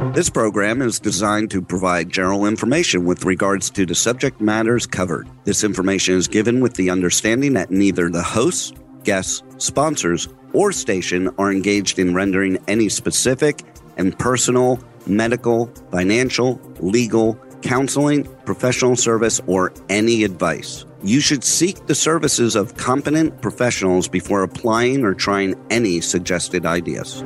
This program is designed to provide general information with regards to the subject matters covered. This information is given with the understanding that neither the hosts, guests, sponsors, or station are engaged in rendering any specific and personal, medical, financial, legal, counseling, professional service, or any advice. You should seek the services of competent professionals before applying or trying any suggested ideas.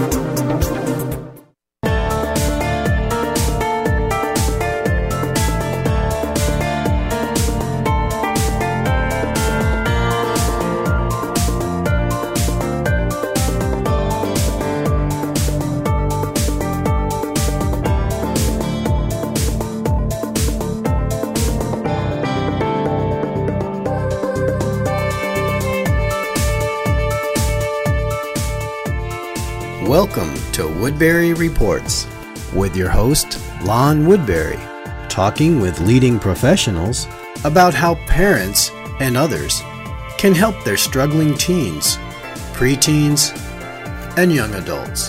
Welcome to Woodbury Reports with your host, Lon Woodbury, talking with leading professionals about how parents and others can help their struggling teens, preteens, and young adults.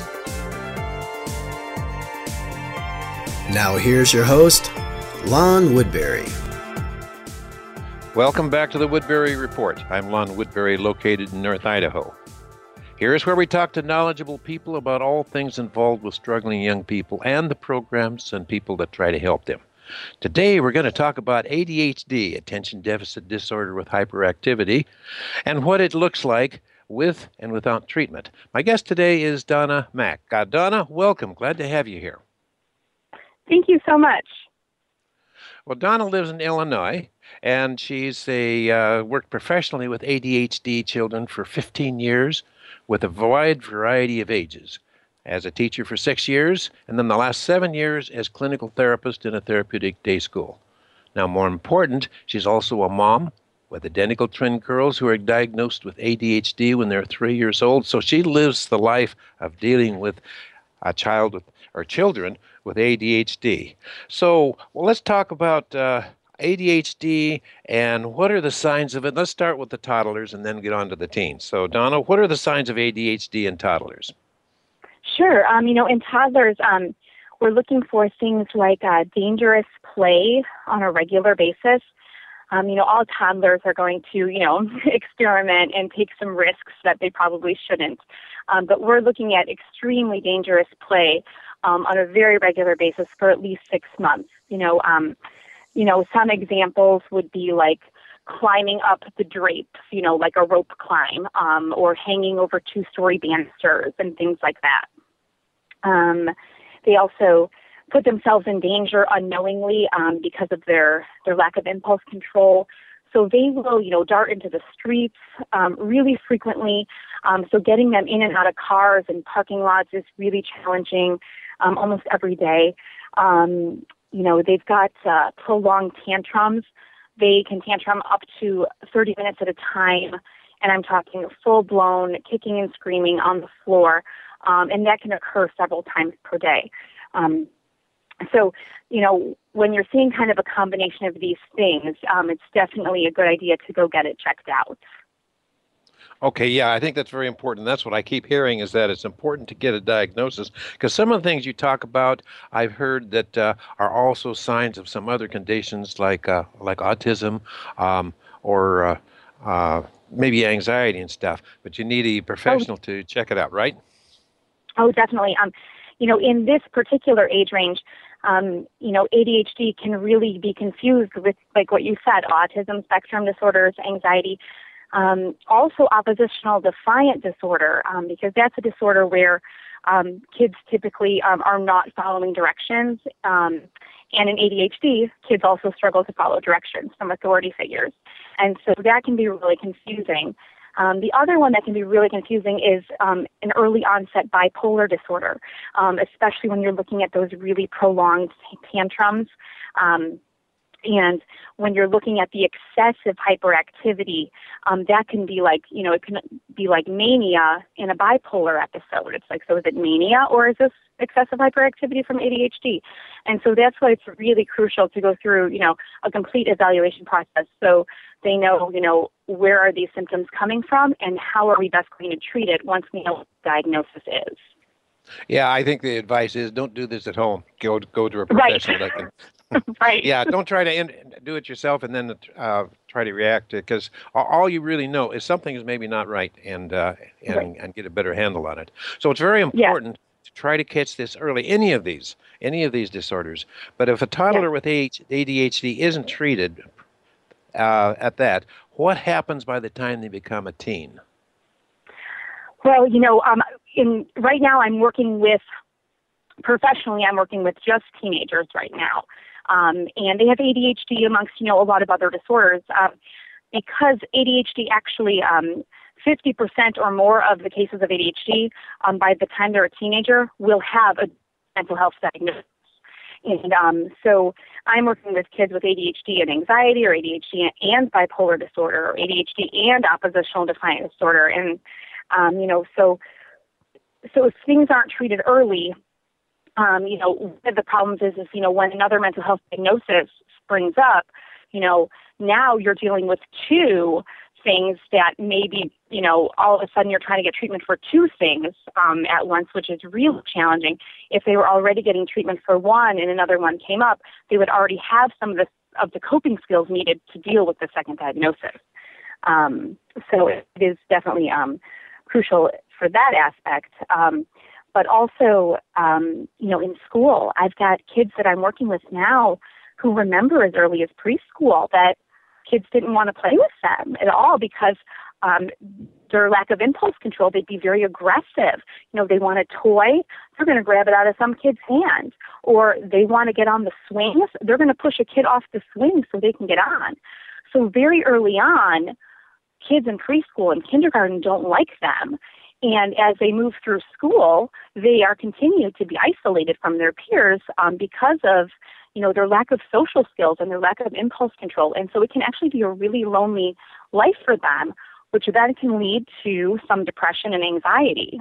Now here's your host, Lon Woodbury. Welcome back to the Woodbury Report. I'm Lon Woodbury, located in North Idaho. Here's where we talk to knowledgeable people about all things involved with struggling young people and the programs and people that try to help them. Today, we're going to talk about ADHD, Attention Deficit Disorder with Hyperactivity, and what it looks like with and without treatment. My guest today is Donna Mack. Donna, welcome. Glad to have you here. Thank you so much. Well, Donna lives in Illinois, and she's worked professionally with ADHD children for 15 years. With a wide variety of ages, as a teacher for 6 years, and then the last 7 years as clinical therapist in a therapeutic day school. Now, more important, she's also a mom with identical twin girls who are diagnosed with ADHD when they're 3 years old. So she lives the life of dealing with a child with, or children with ADHD. So, let's talk about ADHD and what are the signs of it. Let's start with the toddlers and then get on to the teens. So, Donna, what are the signs of ADHD in toddlers? Sure. In toddlers, we're looking for things like dangerous play on a regular basis. All toddlers are going to, experiment and take some risks that they probably shouldn't. But we're looking at extremely dangerous play on a very regular basis for at least 6 months. Some examples would be like climbing up the drapes, like a rope climb, or hanging over 2-story banisters and things like that. They also put themselves in danger unknowingly because of their lack of impulse control. So they will, dart into the streets really frequently. So getting them in and out of cars and parking lots is really challenging almost every day. They've got prolonged tantrums. They can tantrum up to 30 minutes at a time, and I'm talking full-blown kicking and screaming on the floor, and that can occur several times per day. So, when you're seeing kind of a combination of these things, it's definitely a good idea to go get it checked out. Okay, yeah, I think that's very important. That's what I keep hearing is that it's important to get a diagnosis because some of the things you talk about, I've heard that are also signs of some other conditions like autism or maybe anxiety and stuff. But you need a professional to check it out, right? Oh, definitely. In this particular age range, ADHD can really be confused with, like what you said, autism spectrum disorders, anxiety. Also oppositional defiant disorder, because that's a disorder where kids typically are not following directions. And in ADHD, kids also struggle to follow directions from authority figures. And so that can be really confusing. The other one that can be really confusing is an early onset bipolar disorder, especially when you're looking at those really prolonged tantrums. And when you're looking at the excessive hyperactivity, that can be like, it can be like mania in a bipolar episode. It's like, so is it mania or is this excessive hyperactivity from ADHD? And so that's why it's really crucial to go through, a complete evaluation process so they know, where are these symptoms coming from and how are we best going to treat it once we know what the diagnosis is. Yeah, I think the advice is don't do this at home. Go to a Right. professional that can. Right. Yeah, don't try to do it yourself and then try to react to it, because all you really know is something is maybe not right, Right. and get a better handle on it. So it's very Yes. important to try to catch this early. Any of these disorders. But if a Yes. toddler with ADHD isn't treated at that, what happens by the time they become a teen? Well, right now professionally, I'm working with just teenagers right now. And they have ADHD amongst, a lot of other disorders. Because ADHD actually, 50% or more of the cases of ADHD, by the time they're a teenager, will have a mental health diagnosis. And so I'm working with kids with ADHD and anxiety, or ADHD and bipolar disorder, or ADHD and oppositional defiant disorder. And, so if things aren't treated early, one of the problems is, when another mental health diagnosis springs up, now you're dealing with two things that maybe, all of a sudden you're trying to get treatment for two things at once, which is really challenging. If they were already getting treatment for one and another one came up, they would already have some of the coping skills needed to deal with the second diagnosis. So it is definitely crucial for that aspect. But also, in school, I've got kids that I'm working with now who remember as early as preschool that kids didn't want to play with them at all because their lack of impulse control. They'd be very aggressive. They want a toy, they're going to grab it out of some kid's hand. Or they want to get on the swings, they're going to push a kid off the swing so they can get on. So very early on, kids in preschool and kindergarten don't like them. And as they move through school, they are continued to be isolated from their peers because of, their lack of social skills and their lack of impulse control. And so it can actually be a really lonely life for them, which then can lead to some depression and anxiety.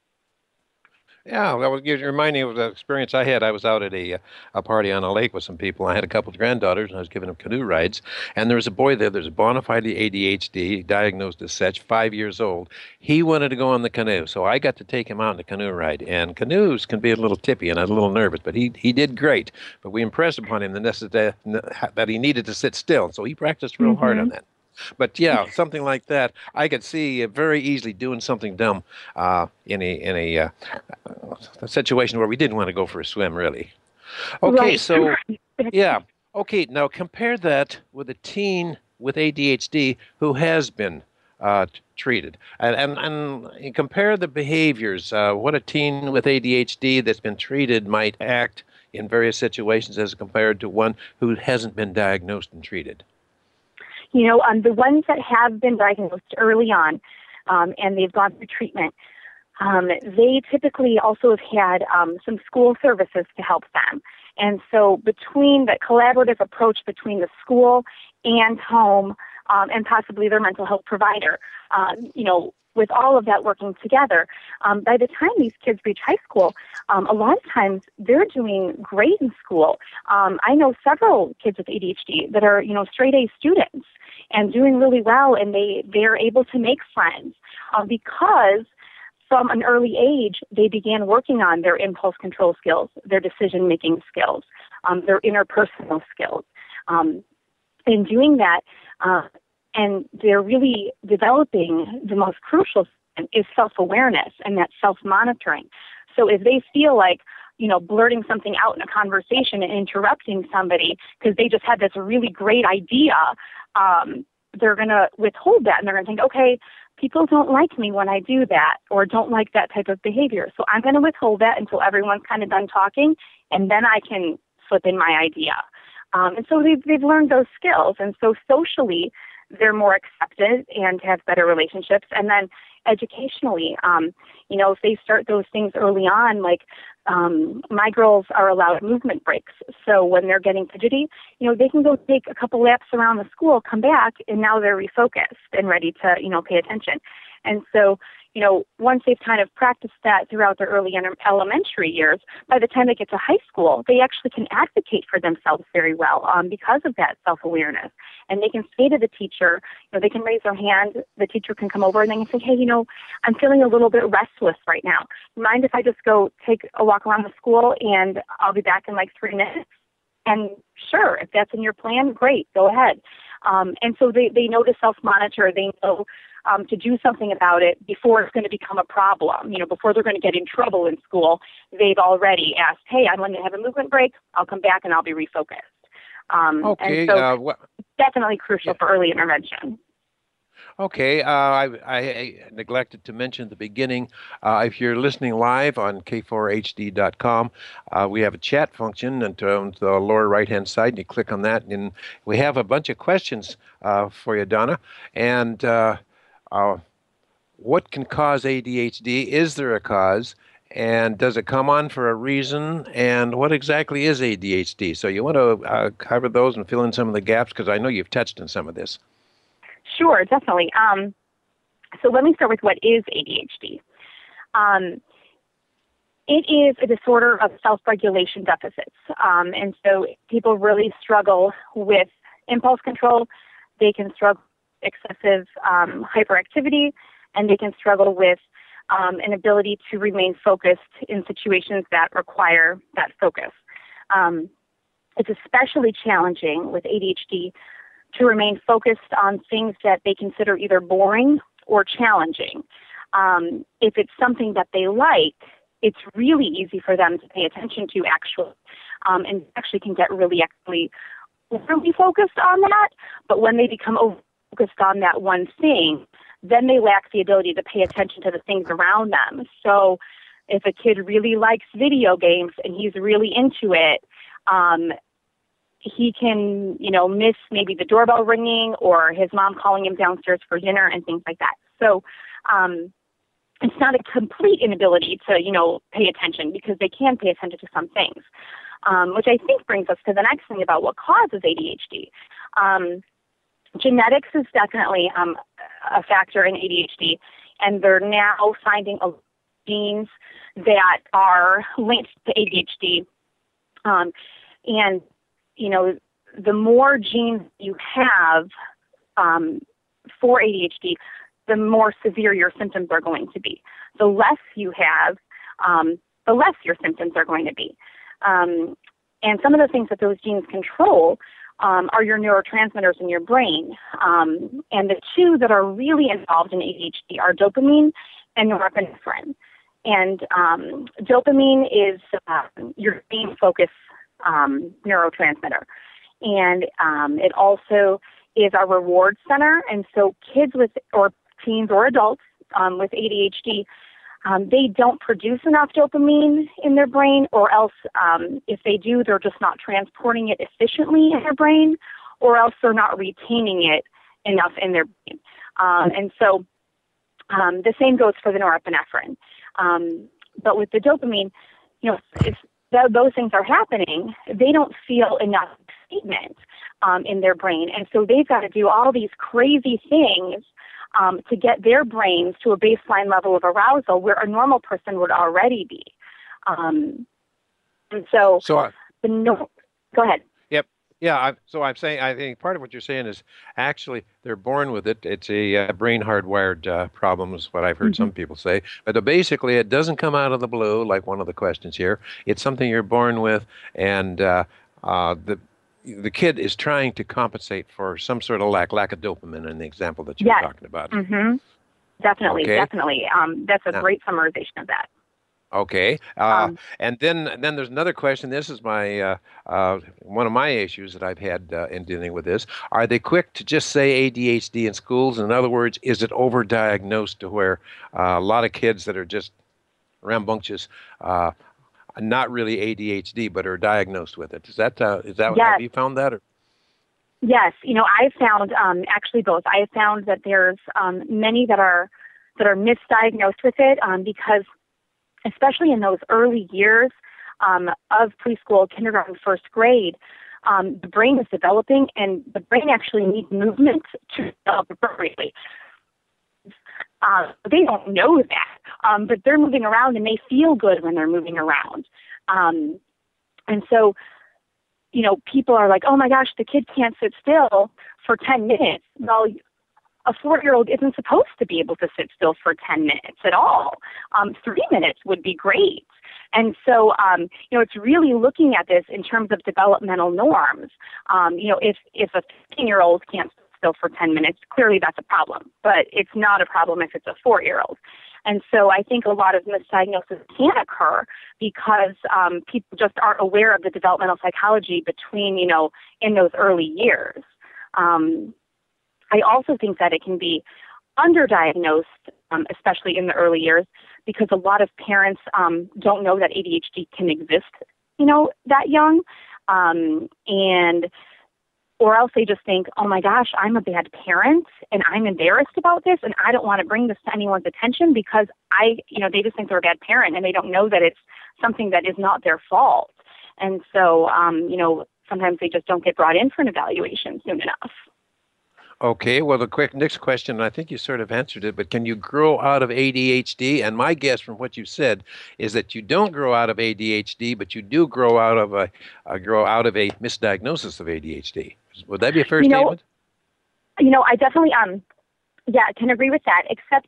Yeah, that was reminding me of the experience I had. I was out at a party on a lake with some people. I had a couple of granddaughters, and I was giving them canoe rides. And there was a boy there. There's a bona fide ADHD, diagnosed as such, 5 years old. He wanted to go on the canoe, so I got to take him out on a canoe ride. And canoes can be a little tippy, and I was a little nervous, but he did great. But we impressed upon him the necessity that he needed to sit still, so he practiced real hard on that. But yeah, something like that, I could see very easily doing something dumb in a situation where we didn't want to go for a swim, really. Okay, Right. So yeah, okay. Now compare that with a teen with ADHD who has been treated, and compare the behaviors. What a teen with ADHD that's been treated might act in various situations as compared to one who hasn't been diagnosed and treated. The ones that have been diagnosed early on and they've gone through treatment, they typically also have had some school services to help them. And so between the collaborative approach between the school and home and possibly their mental health provider, with all of that working together, by the time these kids reach high school, a lot of times they're doing great in school. I know several kids with ADHD that are, straight A students and doing really well, and they're able to make friends because from an early age, they began working on their impulse control skills, their decision-making skills, their interpersonal skills. In doing that, and they're really developing the most crucial thing is self-awareness and that self-monitoring. So if they feel like, blurting something out in a conversation and interrupting somebody because they just had this really great idea, they're going to withhold that and they're going to think, okay, people don't like me when I do that or don't like that type of behavior. So I'm going to withhold that until everyone's kind of done talking, and then I can slip in my idea. And so they've learned those skills. And so socially, they're more accepted and have better relationships. And then educationally, if they start those things early on, like my girls are allowed movement breaks. So when they're getting fidgety, they can go take a couple laps around the school, come back, and now they're refocused and ready to, pay attention. And so, once they've kind of practiced that throughout their early elementary years, by the time they get to high school, they actually can advocate for themselves very well because of that self-awareness. And they can say to the teacher, they can raise their hand, the teacher can come over and they can say, hey, I'm feeling a little bit restless right now. Mind if I just go take a walk around the school and I'll be back in like 3 minutes? And sure, if that's in your plan, great, go ahead. And so they know to self-monitor. They know to do something about it before it's going to become a problem. Before they're going to get in trouble in school, they've already asked, hey, I'm going to have a movement break. I'll come back and I'll be refocused. Okay. And so it's definitely crucial for early intervention. Okay, I neglected to mention at the beginning, if you're listening live on k4hd.com, we have a chat function on the lower right-hand side, and you click on that, and we have a bunch of questions for you, Donna. And what can cause ADHD? Is there a cause? And does it come on for a reason? And what exactly is ADHD? So you want to cover those and fill in some of the gaps, because I know you've touched on some of this. Sure, definitely. So let me start with what is ADHD. It is a disorder of self-regulation deficits. And so people really struggle with impulse control. They can struggle with excessive hyperactivity, and they can struggle with an ability to remain focused in situations that require that focus. It's especially challenging with ADHD to remain focused on things that they consider either boring or challenging. If it's something that they like, it's really easy for them to pay attention to and actually can get really focused on that. But when they become focused on that one thing, then they lack the ability to pay attention to the things around them. So if a kid really likes video games and he's really into it, he can, miss maybe the doorbell ringing or his mom calling him downstairs for dinner and things like that. So it's not a complete inability to, pay attention, because they can pay attention to some things, which I think brings us to the next thing about what causes ADHD. Genetics is definitely a factor in ADHD, and they're now finding genes that are linked to ADHD. And the more genes you have for ADHD, the more severe your symptoms are going to be. The less you have, the less your symptoms are going to be. And some of the things that those genes control are your neurotransmitters in your brain. And the two that are really involved in ADHD are dopamine and norepinephrine. And dopamine is your main focus neurotransmitter. And it also is our reward center. And so kids or teens or adults with ADHD, they don't produce enough dopamine in their brain, or else if they do, they're just not transporting it efficiently in their brain, or else they're not retaining it enough in their brain. And so the same goes for the norepinephrine. But with the dopamine, if those things are happening, they don't feel enough excitement in their brain. And so they've got to do all these crazy things to get their brains to a baseline level of arousal where a normal person would already be. And so go ahead. Yep. Yeah. So I'm saying, I think part of what you're saying is actually they're born with it. It's a brain hardwired problem is what I've heard some people say. But basically it doesn't come out of the blue, like one of the questions here. It's something you're born with, and the kid is trying to compensate for some sort of lack of dopamine in the example that you were talking about. Mm-hmm. Definitely. That's a great summarization of that. Okay. And then there's another question. This is my one of my issues that I've had in dealing with this. Are they quick to just say ADHD in schools? In other words, is it overdiagnosed to where a lot of kids that are just rambunctious, not really ADHD, but are diagnosed with it? Is that yes. Have you found that? Or? Yes. I've found actually both. I have found that there's many that are misdiagnosed with it because, especially in those early years of preschool, kindergarten, first grade, the brain is developing, and the brain actually needs movement to develop appropriately. They don't know that, but they're moving around and they feel good when they're moving around. And so, people are like, oh my gosh, the kid can't sit still for 10 minutes. Well, a 4-year-old isn't supposed to be able to sit still for 10 minutes at all. 3 minutes would be great. And so, it's really looking at this in terms of developmental norms. If a 15-year-old can't sit still for 10 minutes, clearly that's a problem. But it's not a problem if it's a 4-year-old. And so I think a lot of misdiagnosis can occur because people just aren't aware of the developmental psychology between, in those early years. I also think that it can be underdiagnosed, especially in the early years, because a lot of parents don't know that ADHD can exist, that young. Or else they just think, oh my gosh, I'm a bad parent and I'm embarrassed about this and I don't want to bring this to anyone's attention because they just think they're a bad parent and they don't know that it's something that is not their fault. And so, sometimes they just don't get brought in for an evaluation soon enough. Okay, well, the quick next question, and I think you sort of answered it, but can you grow out of ADHD? And my guess from what you said is that you don't grow out of ADHD, but you do grow out of a misdiagnosis of ADHD. Would that be a fair statement? I definitely, can agree with that, except,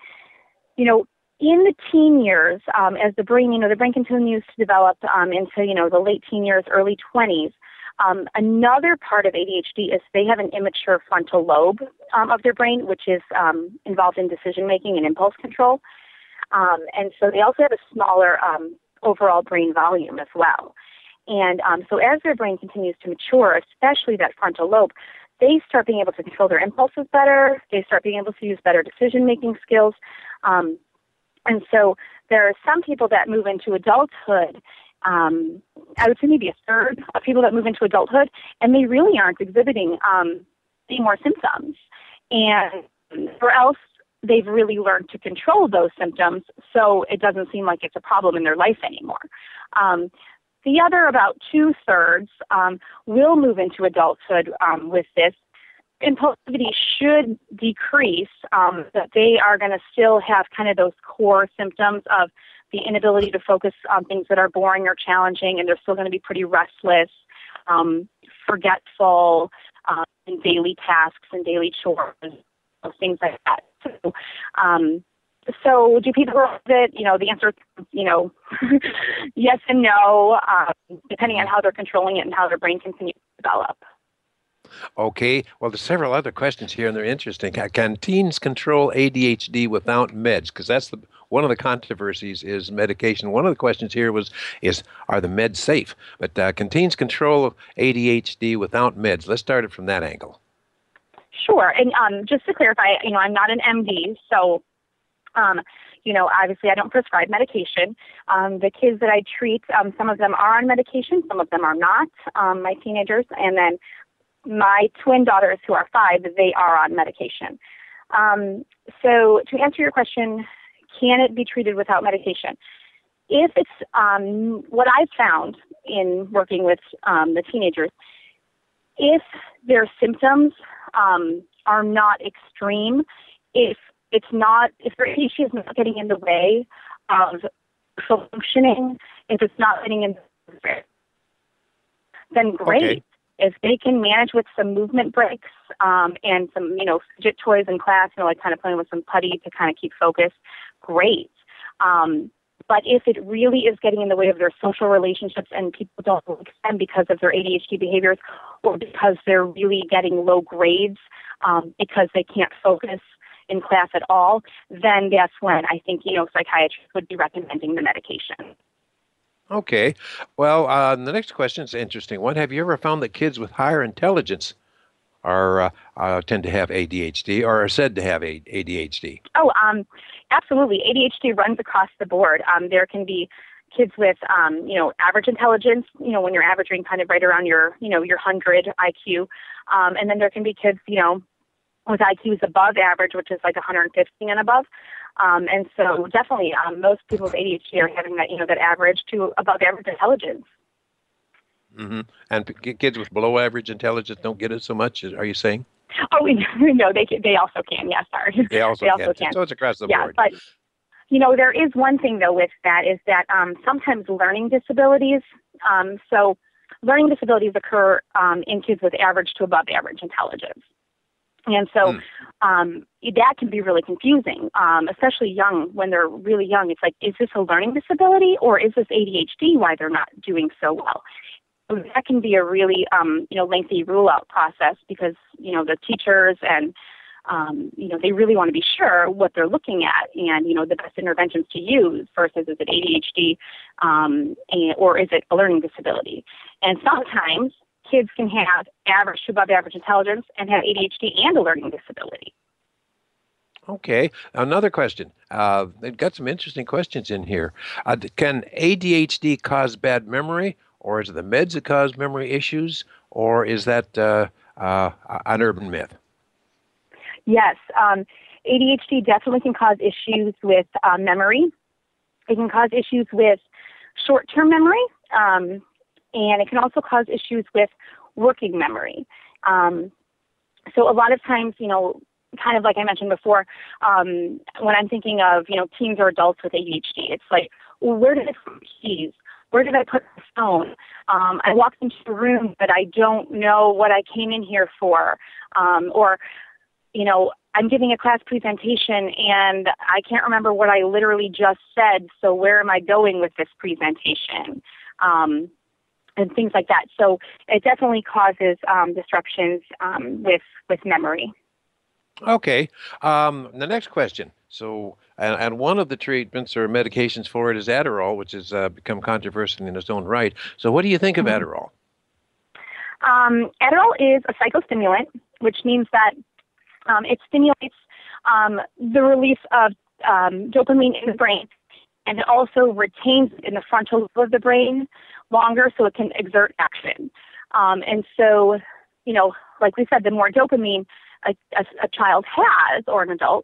in the teen years, as the brain continues to develop into, the late teen years, early 20s, another part of ADHD is they have an immature frontal lobe of their brain, which is involved in decision-making and impulse control. And so they also have a smaller overall brain volume as well. And so as their brain continues to mature, especially that frontal lobe, they start being able to control their impulses better. They start being able to use better decision-making skills. And so there are some people that move into adulthood, I would say maybe a third of people that move into adulthood, and they really aren't exhibiting any more symptoms. And or else they've really learned to control those symptoms, so it doesn't seem like it's a problem in their life anymore. The other about 2/3 will move into adulthood with this. Impulsivity should decrease, but they are going to still have kind of those core symptoms of the inability to focus on things that are boring or challenging, and they're still going to be pretty restless, forgetful in daily tasks and daily chores, things like that. So do people grow with it? The answer is, yes and no, depending on how they're controlling it and how their brain continues to develop. Okay. Well, there's several other questions here, and they're interesting. Can teens control ADHD without meds? Because that's one of the controversies is medication. One of the questions here is are the meds safe? But can teens control ADHD without meds? Let's start it from that angle. Sure. And just to clarify, I'm not an MD, so obviously I don't prescribe medication. The kids that I treat, some of them are on medication, some of them are not, my teenagers, and then my twin daughters who are 5, they are on medication. So to answer your question, can it be treated without medication? If it's what I've found in working with the teenagers, if their symptoms are not extreme, if their ADHD is not getting in the way of functioning, if it's not getting in the way, then great. Okay. If they can manage with some movement breaks and some, fidget toys in class, like kind of playing with some putty to kind of keep focus, great. But if it really is getting in the way of their social relationships and people don't like them because of their ADHD behaviors or because they're really getting low grades because they can't focus in class at all, then that's when I think, psychiatrists would be recommending the medication. Okay. Well, the next question is an interesting one. Have you ever found that kids with higher intelligence tend to have ADHD or are said to have ADHD? Oh, absolutely. ADHD runs across the board. There can be kids with, average intelligence, when you're averaging kind of right around your 100 IQ. And then there can be kids, with IQs above average, which is like 150 and above. And so definitely most people with ADHD are having that, that average to above average intelligence. Mm-hmm. And kids with below average intelligence don't get it so much, are you saying? Oh, no, they also can. Yes, sorry. They also can. So it's across the board. But there is one thing though with that is that sometimes learning disabilities. So learning disabilities occur in kids with average to above average intelligence. And so that can be really confusing, especially young, when they're really young. It's like, is this a learning disability or is this ADHD why they're not doing so well? So that can be a really, lengthy rule-out process because, the teachers and, they really want to be sure what they're looking at and, the best interventions to use versus is it ADHD or is it a learning disability? And sometimes kids can have average to above average intelligence and have ADHD and a learning disability. Okay. Another question. They've got some interesting questions in here. Can ADHD cause bad memory, or is it the meds that cause memory issues, or is that an urban myth? Yes. ADHD definitely can cause issues with memory. It can cause issues with short-term memory. And it can also cause issues with working memory. So a lot of times, kind of like I mentioned before, when I'm thinking of, teens or adults with ADHD, it's like, well, where did I put the keys? Where did I put the phone? I walked into the room, but I don't know what I came in here for. Or, I'm giving a class presentation and I can't remember what I literally just said. So where am I going with this presentation? And things like that. So it definitely causes disruptions with memory. Okay. The next question. So, and one of the treatments or medications for it is Adderall, which has become controversial in its own right. So what do you think of Adderall? Adderall is a psychostimulant, which means that it stimulates the release of dopamine in the brain, and it also retains it in the frontal lobe of the brain longer so it can exert action. And so, like we said, the more dopamine a child has, or an adult,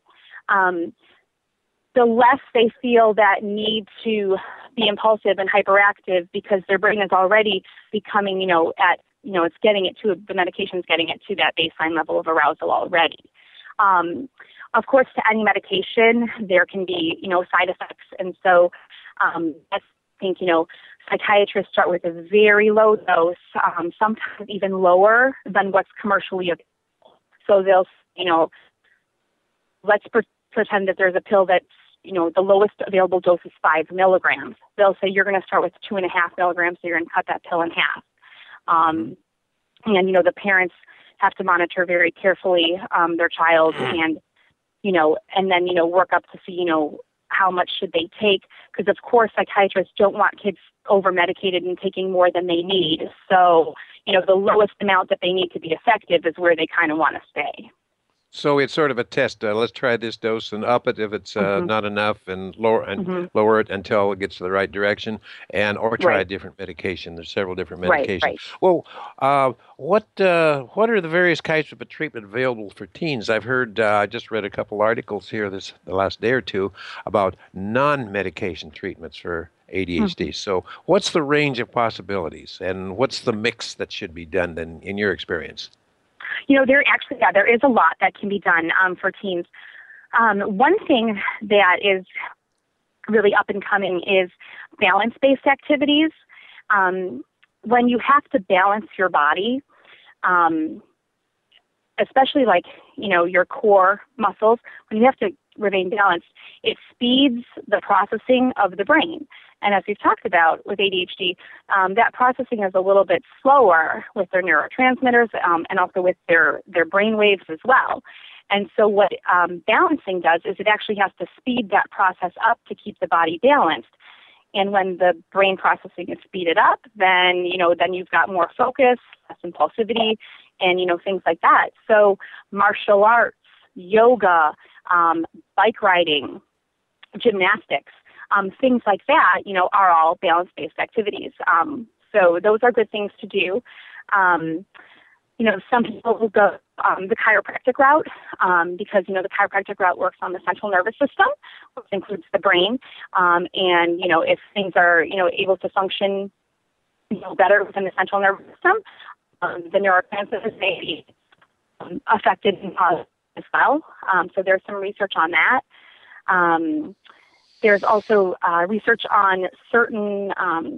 the less they feel that need to be impulsive and hyperactive because their brain is already becoming, it's getting it to, the medication is getting it to that baseline level of arousal already. Of course, to any medication, there can be, side effects. And so I think, psychiatrists start with a very low dose, sometimes even lower than what's commercially available. So they'll, let's pretend that there's a pill that's, the lowest available dose is 5 milligrams. They'll say you're going to start with 2.5 milligrams, so you're going to cut that pill in half. And, the parents have to monitor very carefully their child and, and then, work up to see, how much should they take? Because, of course, psychiatrists don't want kids over-medicated and taking more than they need. So, the lowest amount that they need to be effective is where they kind of want to stay. So it's sort of a test. Let's try this dose and up it if it's not enough, and lower it until it gets to the right direction, or try a different medication. There's several different medications. Right. Well, what are the various types of treatment available for teens? I've heard. I just read a couple articles here the last day or two about non-medication treatments for ADHD. So what's the range of possibilities, and what's the mix that should be done then, in your experience? There is a lot that can be done for teens. One thing that is really up and coming is balance-based activities. When you have to balance your body, especially your core muscles, when you have to remain balanced, it speeds the processing of the brain. And as we've talked about with ADHD, that processing is a little bit slower with their neurotransmitters and also with their brain waves as well. And so what balancing does is it actually has to speed that process up to keep the body balanced. And when the brain processing is speeded up, then you've got more focus, less impulsivity, and, things like that. So martial arts, yoga, bike riding, gymnastics, things like that, are all balance-based activities. So those are good things to do. Some people will go the chiropractic route because, the chiropractic route works on the central nervous system, which includes the brain. And, if things are, able to function, better within the central nervous system, the neurotransmitters may be affected as well. So there's some research on that. There's also research on certain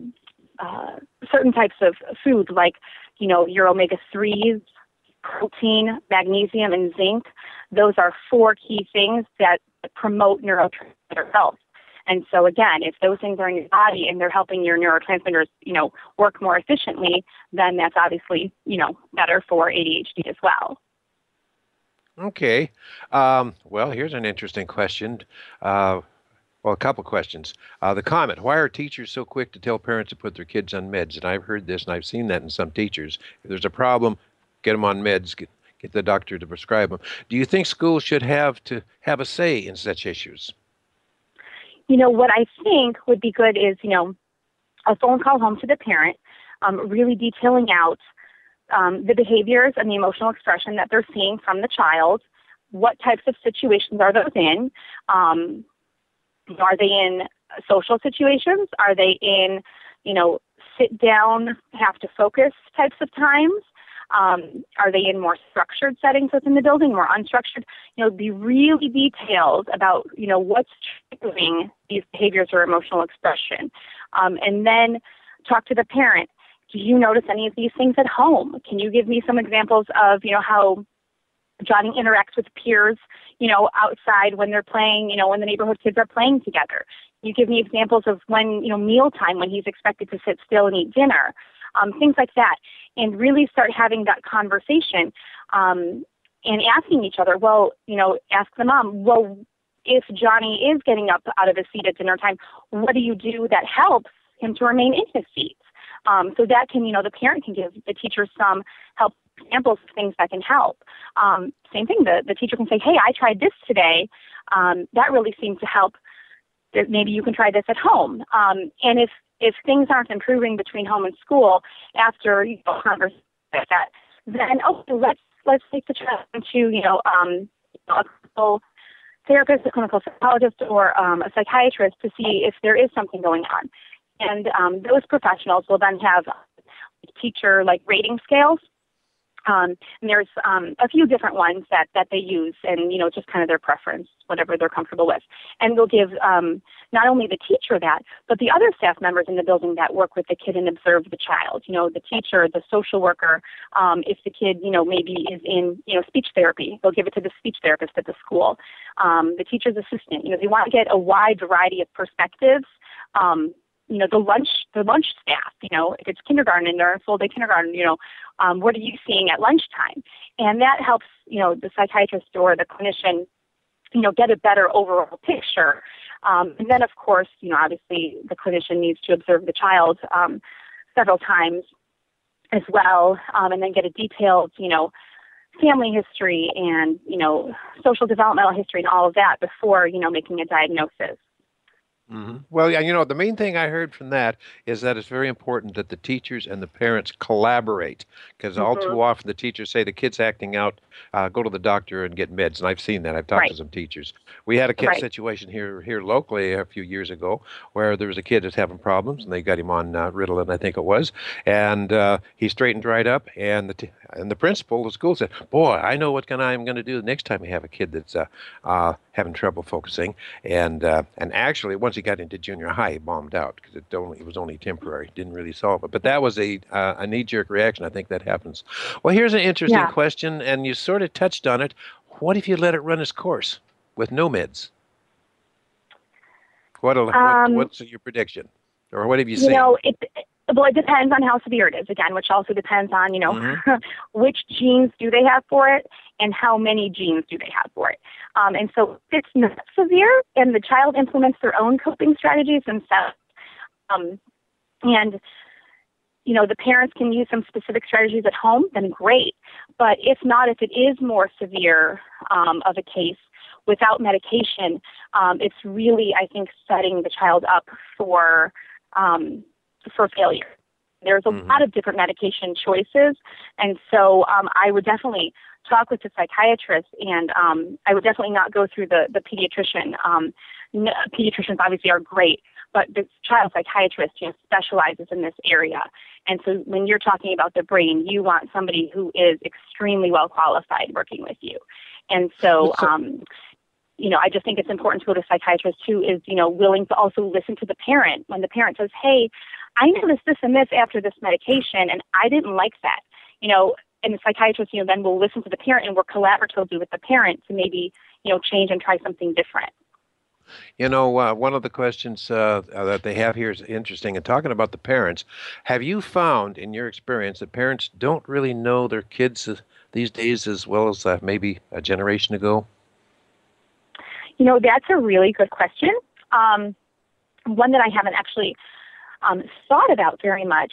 types of food, like, your omega-3s, protein, magnesium, and zinc. Those are 4 key things that promote neurotransmitter health. And so again, if those things are in your body and they're helping your neurotransmitters, work more efficiently, then that's obviously, better for ADHD as well. Okay. Well, here's an interesting question. Well, a couple questions. The comment, why are teachers so quick to tell parents to put their kids on meds? And I've heard this and I've seen that in some teachers. If there's a problem, get them on meds, get the doctor to prescribe them. Do you think schools should have a say in such issues? What I think would be good is, a phone call home to the parent, really detailing out the behaviors and the emotional expression that they're seeing from the child. What types of situations are those in? Are they in social situations? Are they in, sit down, have to focus types of times? Are they in more structured settings within the building, more unstructured? Be really detailed about, what's triggering these behaviors or emotional expression. And then talk to the parent. Do you notice any of these things at home? Can you give me some examples of, how Johnny interacts with peers, outside when they're playing, when the neighborhood kids are playing together? You give me examples of when, mealtime, when he's expected to sit still and eat dinner, things like that. And really start having that conversation and asking each other, ask the mom, if Johnny is getting up out of his seat at dinner time, what do you do that helps him to remain in his seat? So that can, the parent can give the teacher some help, examples of things that can help. Same thing, the teacher can say, hey, I tried this today. That really seemed to help. Maybe you can try this at home. And if things aren't improving between home and school after conversation like that, then let's take the child to a clinical therapist, a clinical psychologist, or a psychiatrist to see if there is something going on. And those professionals will then have teacher rating scales. And there's a few different ones that they use, and just kind of their preference, whatever they're comfortable with. And they'll give not only the teacher that, but the other staff members in the building that work with the kid and observe the child. The teacher, the social worker. If the kid maybe is in speech therapy, they'll give it to the speech therapist at the school. The teacher's assistant. They want to get a wide variety of perspectives. The lunch staff, if it's kindergarten and they're in full day kindergarten, what are you seeing at lunchtime? And that helps, the psychiatrist or the clinician, get a better overall picture. And then, of course, obviously the clinician needs to observe the child several times as well, and then get a detailed, family history and, social developmental history and all of that before, making a diagnosis. Mm-hmm. Well, the main thing I heard from that is that it's very important that the teachers and the parents collaborate, because all too often the teachers say the kid's acting out, go to the doctor and get meds. And I've seen that. I've talked to some teachers. We had a situation here locally a few years ago where there was a kid that's having problems, and they got him on Ritalin, I think it was, and he straightened right up. And the principal of the school said, "Boy, I know what I'm going to do the next time we have a kid that's having trouble focusing." And actually, once he got into junior high, he bombed out because it was only temporary. Didn't really solve it. But that was a knee-jerk reaction. I think that happens. Well, here's an interesting question, and you sort of touched on it. What if you let it run its course with no meds? What's your prediction? Or what have you seen? It depends on how severe it is, again, which also depends on, which genes do they have for it and how many genes do they have for it. And so if it's not severe and the child implements their own coping strategies themselves, and, the parents can use some specific strategies at home, then great. But if not, if it is more severe of a case without medication, it's really, I think, setting the child up for failure. There's a lot of different medication choices, and so I would definitely talk with the psychiatrist, and I would definitely not go through the pediatrician. Pediatricians obviously are great, but the child psychiatrist, specializes in this area. And so when you're talking about the brain, you want somebody who is extremely well qualified working with you. And so, I just think it's important to go to a psychiatrist who is, willing to also listen to the parent. When the parent says, hey, I noticed this and this after this medication, and I didn't like that, and the psychiatrist, then will listen to the parent and work collaboratively with the parent to maybe, change and try something different. One of the questions that they have here is interesting. And talking about the parents, have you found in your experience that parents don't really know their kids these days as well as maybe a generation ago? That's a really good question. One that I haven't actually thought about very much.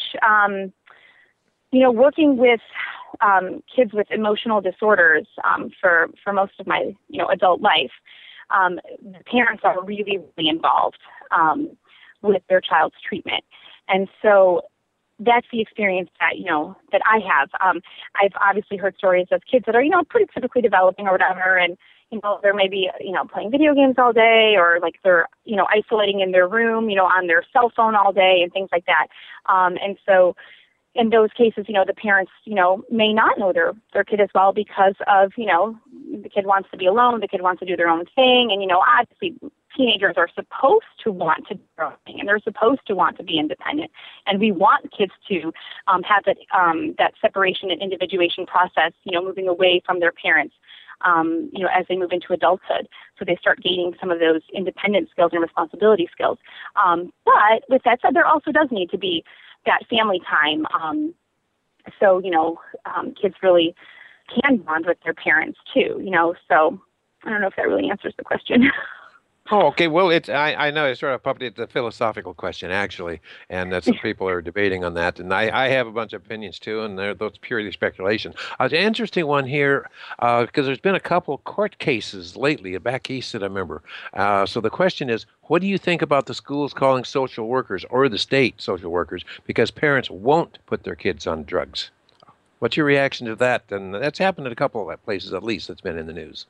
Working with kids with emotional disorders for most of my adult life, the parents are really, really involved with their child's treatment. And so that's the experience that, that I have. I've obviously heard stories of kids that are, pretty typically developing or whatever, and, they're maybe, playing video games all day, or like they're, isolating in their room, on their cell phone all day and things like that. And so in those cases, the parents, may not know their kid as well because of, the kid wants to be alone, the kid wants to do their own thing. And, obviously teenagers are supposed to want to do their own thing, and they're supposed to want to be independent. And we want kids to have that separation and individuation process, moving away from their parents, as they move into adulthood. So they start gaining some of those independent skills and responsibility skills. But with that said, there also does need to be that family time. So, kids really can bond with their parents too, so I don't know if that really answers the question. Oh, okay. Well, I know it's sort of it's a philosophical question, actually, and some people are debating on that, and I have a bunch of opinions too, and that's purely speculation. An interesting one here, because there's been a couple court cases lately back east that I remember. So the question is, what do you think about the schools calling social workers or the state social workers because parents won't put their kids on drugs? What's your reaction to that? And that's happened at a couple of places, at least, that's been in the news.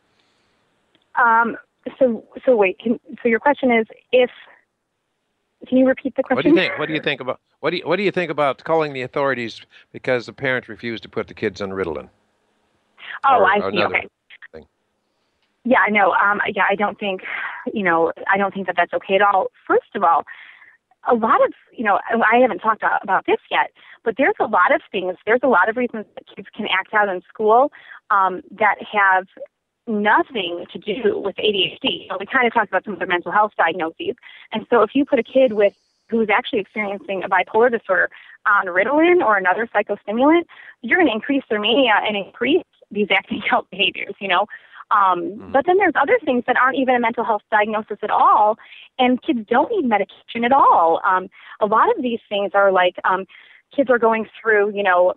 So wait. So your question is, can you repeat the question? What do you think? What do you think about calling the authorities because the parents refused to put the kids on Ritalin? Oh, I see. Okay. Thing. Yeah, I know. I don't think, I don't think that that's okay at all. First of all, a lot of, I haven't talked about this yet, but there's a lot of things. There's a lot of reasons that kids can act out in school that have nothing to do with ADHD. We kind of talked about some of the mental health diagnoses. And so if you put a kid who's actually experiencing a bipolar disorder on Ritalin or another psychostimulant, you're going to increase their mania and increase these acting out behaviors, But then there's other things that aren't even a mental health diagnosis at all, and kids don't need medication at all. A lot of these things are like kids are going through,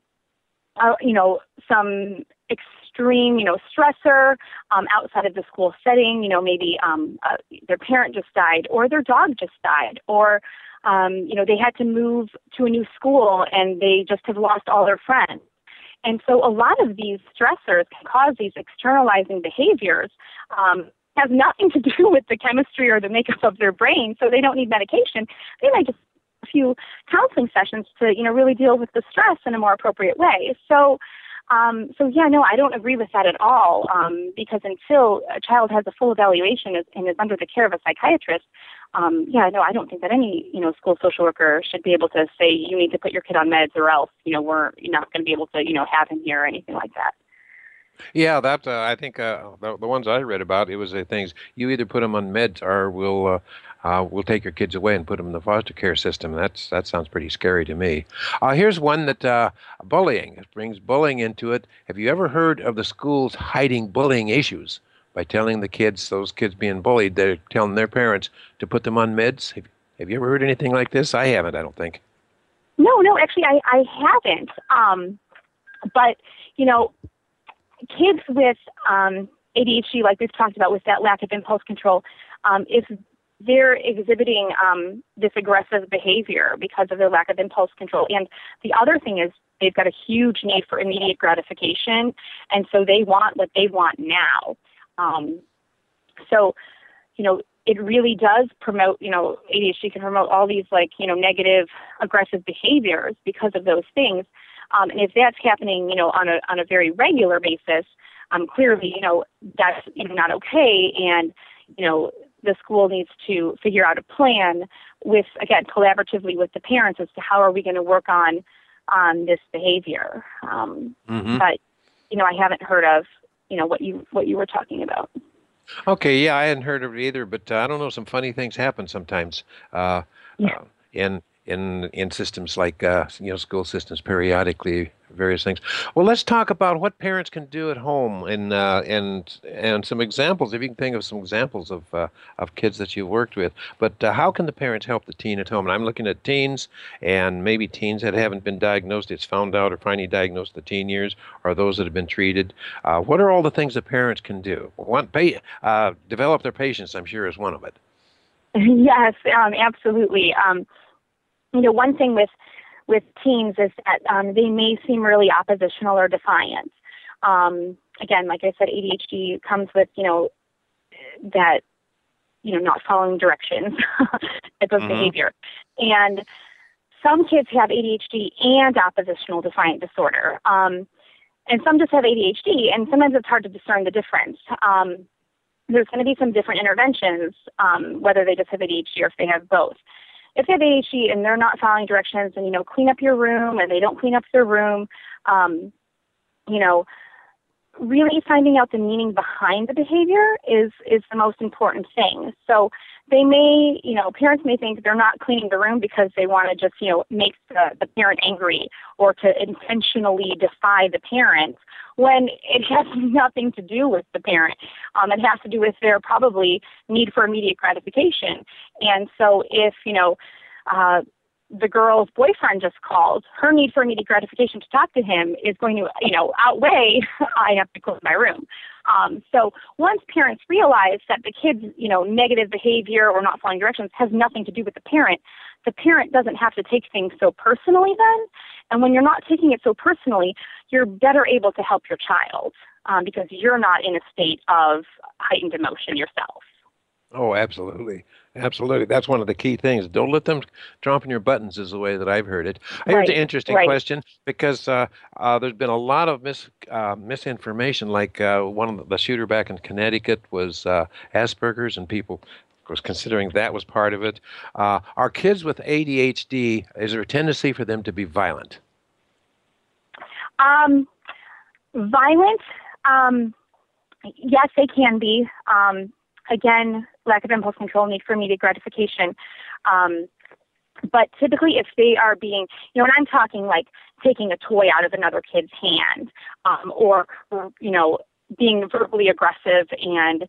some extreme, stressor outside of the school setting. Maybe their parent just died, or their dog just died, or they had to move to a new school and they just have lost all their friends. And so a lot of these stressors can cause these externalizing behaviors, have nothing to do with the chemistry or the makeup of their brain, so they don't need medication. They might just a few counseling sessions to, really deal with the stress in a more appropriate way. So I don't agree with that at all, because until a child has a full evaluation and is under the care of a psychiatrist, I don't think that any, school social worker should be able to say, you need to put your kid on meds or else, you're not going to be able to, have him here or anything like that. Yeah, that I think the ones I read about, it was the things you either put them on meds or we'll take your kids away and put them in the foster care system. That sounds pretty scary to me. Here's one that bullying. It brings bullying into it. Have you ever heard of the schools hiding bullying issues by telling the kids, those kids being bullied, they're telling their parents to put them on meds? Have you ever heard anything like this? I haven't, I don't think. No, actually I haven't. But, kids with ADHD, like we've talked about, with that lack of impulse control, if they're exhibiting this aggressive behavior because of their lack of impulse control. And the other thing is they've got a huge need for immediate gratification, and so they want what they want now. So, it really does promote, ADHD can promote all these negative, aggressive behaviors because of those things. And if that's happening, on a very regular basis, clearly, that's not okay. And, the school needs to figure out a plan with, again, collaboratively with the parents as to how are we going to work on this behavior. But, I haven't heard of, what you were talking about. Okay, yeah, I hadn't heard of it either, but I don't know. Some funny things happen sometimes in systems like school systems periodically, various things. Well, let's talk about what parents can do at home and some examples. If you can think of some examples of kids that you've worked with, but how can the parents help the teen at home? And I'm looking at teens and maybe teens that haven't been diagnosed. It's found out or finally diagnosed in the teen years, or those that have been treated. What are all the things that parents can do? Develop their patience, I'm sure, is one of it. Yes, absolutely. One thing with teens is that they may seem really oppositional or defiant. Again, like I said, ADHD comes with, that, not following directions type of behavior. And some kids have ADHD and oppositional defiant disorder. And some just have ADHD, and sometimes it's hard to discern the difference. There's going to be some different interventions, whether they just have ADHD or if they have both. If they have ADHD and they're not following directions and, clean up your room and they don't clean up their room, really finding out the meaning behind the behavior is the most important thing. So they may, parents may think they're not cleaning the room because they want to just, make the parent angry or to intentionally defy the parent, when it has nothing to do with the parent. It has to do with their probably need for immediate gratification. And so if, the girl's boyfriend just called, her need for immediate gratification to talk to him is going to, outweigh, I have to close my room. So once parents realize that the kid's, negative behavior or not following directions has nothing to do with the parent doesn't have to take things so personally then. And when you're not taking it so personally, you're better able to help your child because you're not in a state of heightened emotion yourself. Oh, absolutely. Absolutely. That's one of the key things. Don't let them tromp in your buttons is the way that I've heard it. Here's an interesting question because there's been a lot of misinformation, like one of the shooter back in Connecticut was Asperger's, and people was considering that was part of it. Are kids with ADHD, is there a tendency for them to be violent? Violent? Yes, they can be. Again, lack of impulse control, need for immediate gratification. But typically if they are being, and I'm talking like taking a toy out of another kid's hand, or, being verbally aggressive and,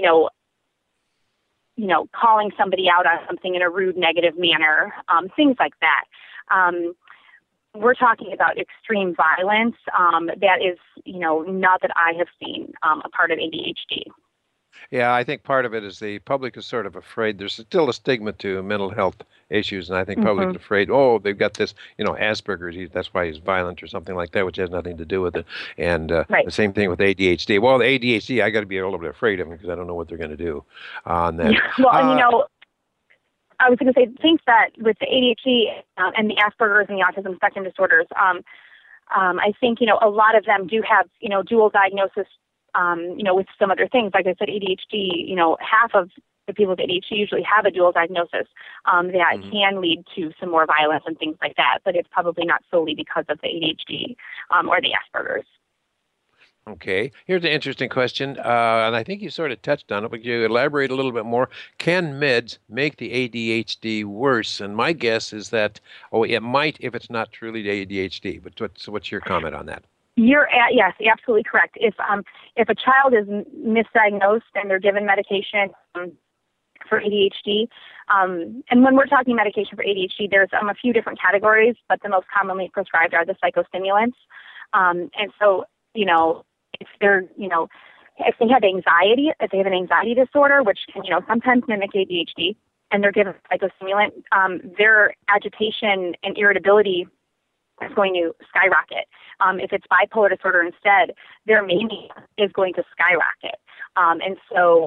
calling somebody out on something in a rude, negative manner, things like that. We're talking about extreme violence. That is, not that I have seen a part of ADHD. Yeah, I think part of it is the public is sort of afraid. There's still a stigma to mental health issues, and I think public is afraid, they've got this, Asperger's, that's why he's violent or something like that, which has nothing to do with it. And the same thing with ADHD. Well, the ADHD, I got to be a little bit afraid of them because I don't know what they're going to do on that. Well, I was going to say, think that with the ADHD and the Asperger's and the autism spectrum disorders, I think, a lot of them do have, dual diagnosis, with some other things. Like I said, ADHD, half of the people with ADHD usually have a dual diagnosis that can lead to some more violence and things like that, but it's probably not solely because of the ADHD or the Asperger's. Okay. Here's an interesting question, and I think you sort of touched on it, but you elaborate a little bit more. Can meds make the ADHD worse? And my guess is that, it might if it's not truly the ADHD, but what's your comment on that? Yes, absolutely correct. If a child is misdiagnosed and they're given medication for ADHD, and when we're talking medication for ADHD, there's a few different categories, but the most commonly prescribed are the psychostimulants. And so, if they're, if they have anxiety, if they have an anxiety disorder, which can, sometimes mimic ADHD, and they're given psychostimulant, their agitation and irritability is going to skyrocket. If it's bipolar disorder instead, their mania is going to skyrocket. And so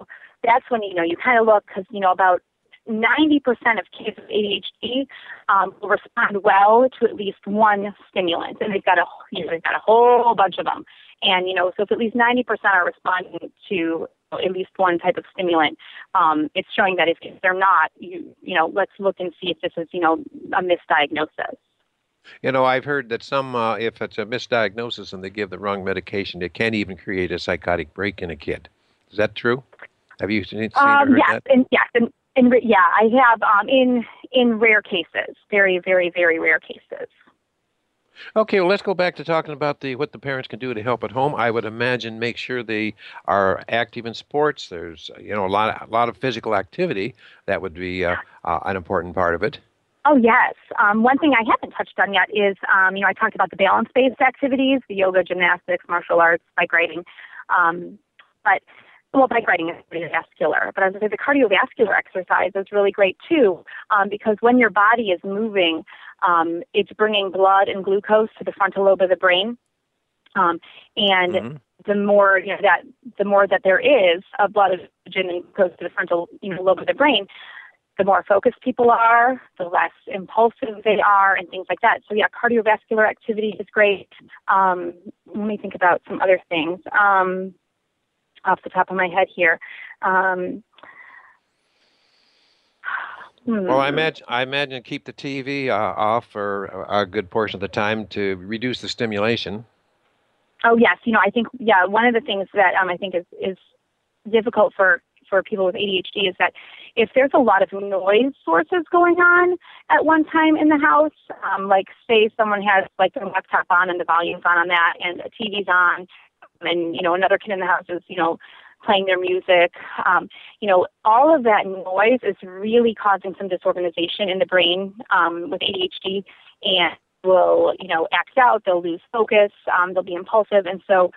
that's when, you kind of look, because, about 90% of kids with ADHD will respond well to at least one stimulant, and they've got a whole bunch of them. And, so if at least 90% are responding to at least one type of stimulant, it's showing that if they're not, let's look and see if this is, a misdiagnosis. I've heard that some, if it's a misdiagnosis and they give the wrong medication, it can even create a psychotic break in a kid. Is that true? Have you seen or heard that? I have in rare cases, very, very, very rare cases. Okay, well, let's go back to talking about what the parents can do to help at home. I would imagine make sure they are active in sports. There's a lot of physical activity. That would be an important part of it. Oh, yes. One thing I haven't touched on yet is, I talked about the balance-based activities, the yoga, gymnastics, martial arts, bike riding. Bike riding is cardiovascular, but I was going to say the cardiovascular exercise is really great too, because when your body is moving, it's bringing blood and glucose to the frontal lobe of the brain, and the more that there is of blood and oxygen and glucose to the frontal lobe of the brain, the more focused people are, the less impulsive they are, and things like that. So yeah, cardiovascular activity is great. Let me think about some other things. Off the top of my head here. Well, I imagine keep the TV off for a good portion of the time to reduce the stimulation. Oh, yes. I think, one of the things that I think is difficult for people with ADHD is that if there's a lot of noise sources going on at one time in the house, like say someone has like a laptop on and the volume's on that and a TV's on, and, another kid in the house is, playing their music. All of that noise is really causing some disorganization in the brain with ADHD, and will, act out. They'll lose focus. They'll be impulsive. And so,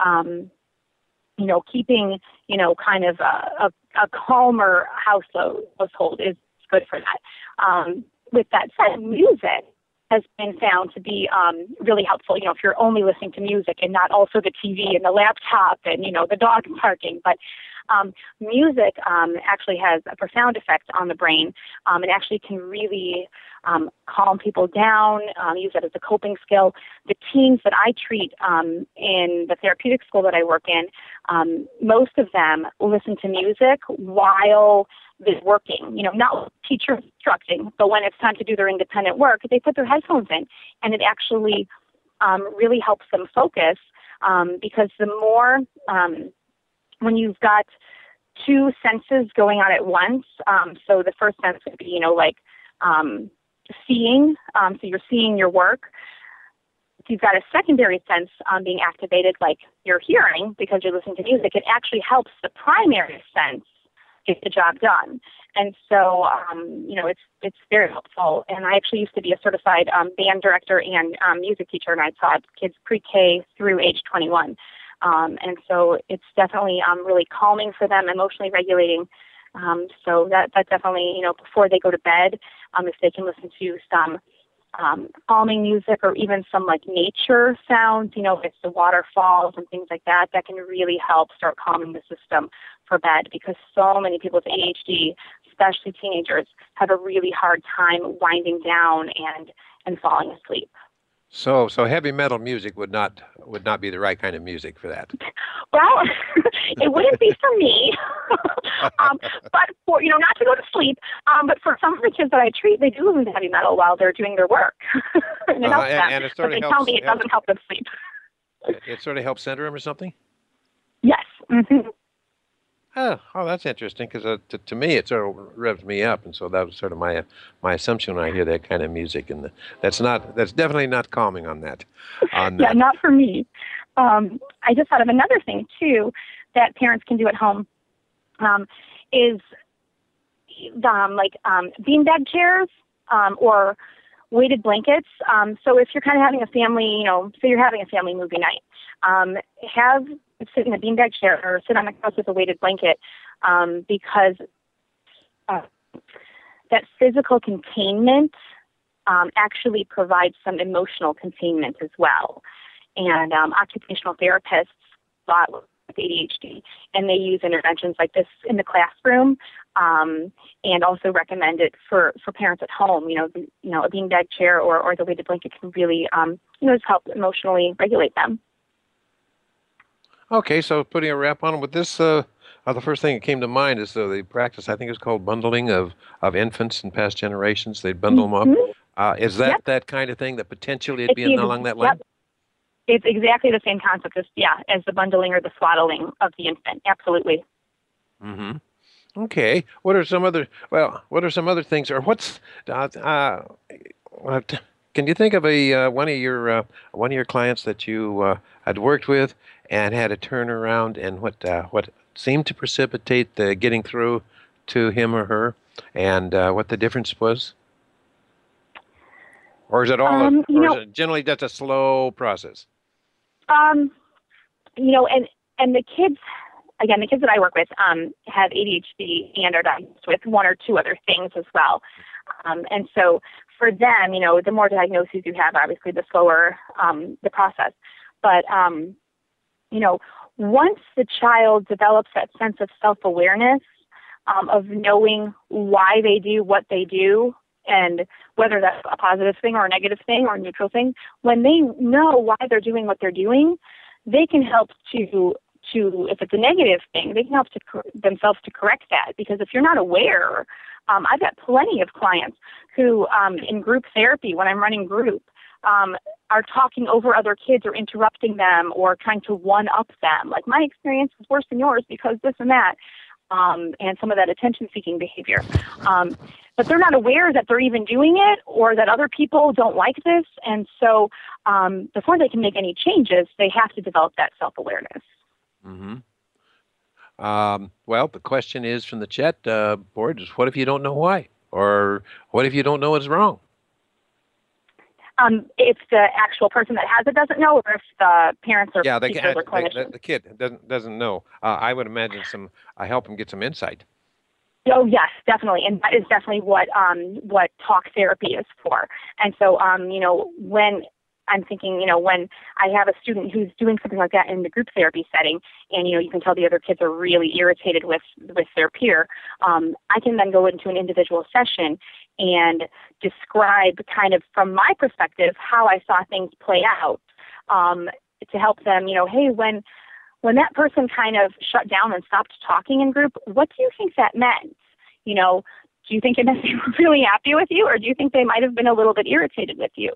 keeping, kind of a calmer household is good for that. With that said, music has been found to be really helpful, if you're only listening to music and not also the TV and the laptop and, the dog barking. But music actually has a profound effect on the brain. It actually can really calm people down, use it as a coping skill. The teens that I treat in the therapeutic school that I work in, most of them listen to music while they're working, not teacher instructing, but when it's time to do their independent work, they put their headphones in, and it actually really helps them focus, because the more, when you've got two senses going on at once, so the first sense would be, seeing, so you're seeing your work. If you've got a secondary sense being activated, like your hearing, because you're listening to music, it actually helps the primary sense get the job done. And so, it's very helpful. And I actually used to be a certified band director and music teacher, and I taught kids pre-K through age 21. And so it's definitely really calming for them, emotionally regulating. So that definitely, before they go to bed, if they can listen to some calming music or even some like nature sounds, it's the waterfalls and things like that, that can really help start calming the system for bed, because so many people with ADHD, especially teenagers, have a really hard time winding down and falling asleep. So heavy metal music would not be the right kind of music for that. Well, it wouldn't be for me, but for not to go to sleep. But for some of the kids that I treat, they do listen to heavy metal while they're doing their work, and it helps them. And it sort of but they tell me it doesn't help them sleep. It sort of helps center them or something. Yes. Mm-hmm. Oh, that's interesting, because to me it sort of revs me up, and so that was sort of my assumption when I hear that kind of music, and that's definitely not calming on that. Yeah, not for me. I just thought of another thing too that parents can do at home, is beanbag chairs or weighted blankets. So if you're kind of having a family, say you're having a family movie night, sit in a beanbag chair or sit on the couch with a weighted blanket, because that physical containment actually provides some emotional containment as well. And occupational therapists thought with ADHD, and they use interventions like this in the classroom, and also recommend it for parents at home. A beanbag chair or the weighted blanket can really, just help emotionally regulate them. Okay, so putting a wrap on with this, the first thing that came to mind is the practice, I think it's called bundling of infants in past generations. They'd bundle them up. Is that that kind of thing that potentially it'd be along that line? Yep. It's exactly the same concept as the bundling or the swaddling of the infant. Absolutely. Mm-hmm. Okay. What are some other things, or what's can you think of one of your clients that you had worked with and had a turnaround, and what seemed to precipitate the getting through to him or her, and what the difference was? Or is it all? Is it generally that's a slow process? And the kids. Again, the kids that I work with have ADHD and are diagnosed with one or two other things as well. And so for them, the more diagnoses you have, obviously, the slower the process. But, once the child develops that sense of self-awareness, of knowing why they do what they do, and whether that's a positive thing or a negative thing or a neutral thing, when they know why they're doing what they're doing, they can help to if it's a negative thing, they can help themselves to correct that. Because if you're not aware, I've got plenty of clients who, in group therapy, when I'm running group, are talking over other kids or interrupting them or trying to one-up them. Like, my experience is worse than yours because this and that, and some of that attention-seeking behavior. But they're not aware that they're even doing it or that other people don't like this. And so before they can make any changes, they have to develop that self-awareness. Mm-hmm. Well, the question is from the chat board is, what if you don't know why? Or what if you don't know what's wrong? If the actual person that has it doesn't know, or if the parents or teachers or clinicians. The kid doesn't know. I would imagine I help them get some insight. Oh, yes, definitely. And that is definitely what talk therapy is for. And so, when I'm thinking, when I have a student who's doing something like that in the group therapy setting, and, you can tell the other kids are really irritated with their peer, I can then go into an individual session and describe kind of from my perspective how I saw things play out, to help them, hey, when that person kind of shut down and stopped talking in group, what do you think that meant? Do you think it meant they were really happy with you, or do you think they might have been a little bit irritated with you?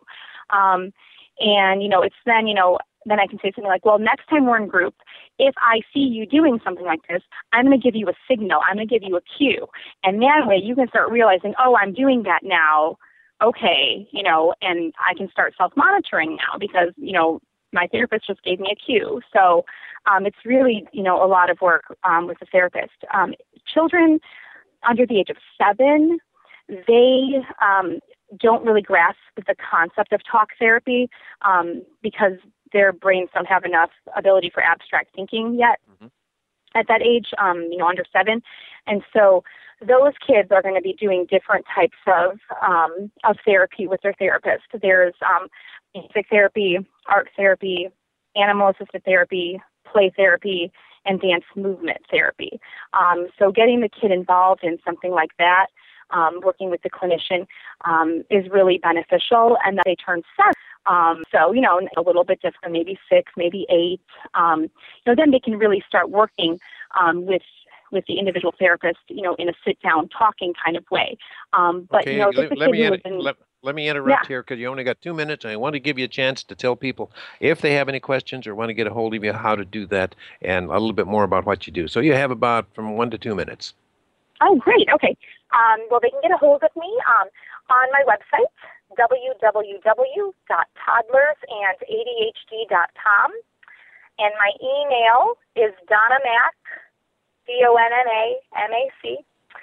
And, it's then I can say something like, well, next time we're in group, if I see you doing something like this, I'm going to give you a signal. I'm going to give you a cue. And that way you can start realizing, oh, I'm doing that now. Okay. And I can start self-monitoring now because, my therapist just gave me a cue. So it's really, a lot of work with the therapist. Children under the age of 7, they don't really grasp the concept of talk therapy because their brains don't have enough ability for abstract thinking yet at that age, under 7. And so those kids are going to be doing different types of therapy with their therapist. There's music therapy, art therapy, animal-assisted therapy, play therapy, and dance movement therapy. So getting the kid involved in something like that, working with the clinician, is really beneficial, and that they turn 7. So, a little bit different, maybe 6, maybe 8. Then they can really start working with the individual therapist, in a sit-down talking kind of way. But, okay, let me interrupt here because you only got 2 minutes, and I want to give you a chance to tell people if they have any questions or want to get a hold of you, how to do that, and a little bit more about what you do. So you have about from 1 to 2 minutes. Oh, great. Okay. Well, they can get a hold of me on my website, www.toddlersandadhd.com. And my email is donnamac, DONNAMAC,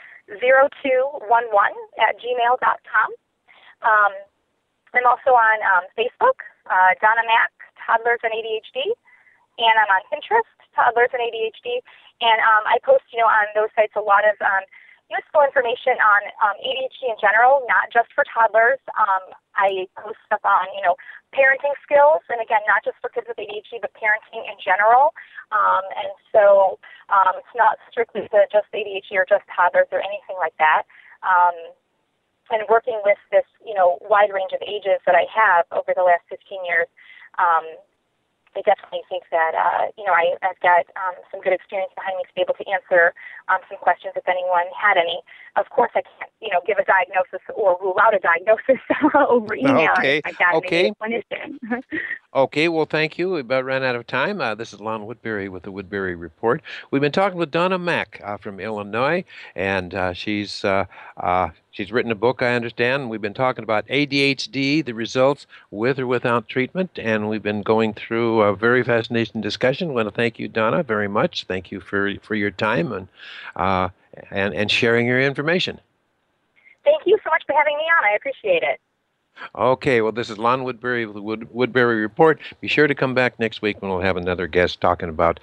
0211 @gmail.com. I'm also on Facebook, Donna Mac, Toddlers and ADHD, and I'm on Pinterest, Toddlers and ADHD. And I post, on those sites a lot of, useful information on ADHD in general, not just for toddlers. I post stuff on, parenting skills, and again, not just for kids with ADHD, but parenting in general. And so it's not strictly to just ADHD or just toddlers or anything like that. And working with this, wide range of ages that I have over the last 15 years, I definitely think that, I've got some good experience behind me to be able to answer some questions if anyone had any. Of course, I can't, give a diagnosis or rule out a diagnosis over email. Okay. Like that. Okay. Clinician. Okay, well, thank you. We about ran out of time. This is Lon Woodbury with the Woodbury Report. We've been talking with Donna Mack from Illinois, and she's written a book, I understand. We've been talking about ADHD, the results with or without treatment, and we've been going through a very fascinating discussion. I want to thank you, Donna, very much. Thank you for your time and sharing your information. Thank you so much for having me on. I appreciate it. Okay, well, this is Lon Woodbury with the Woodbury Report. Be sure to come back next week when we'll have another guest talking about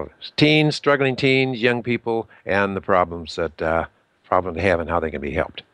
teens, struggling teens, young people, and the problems they have and how they can be helped.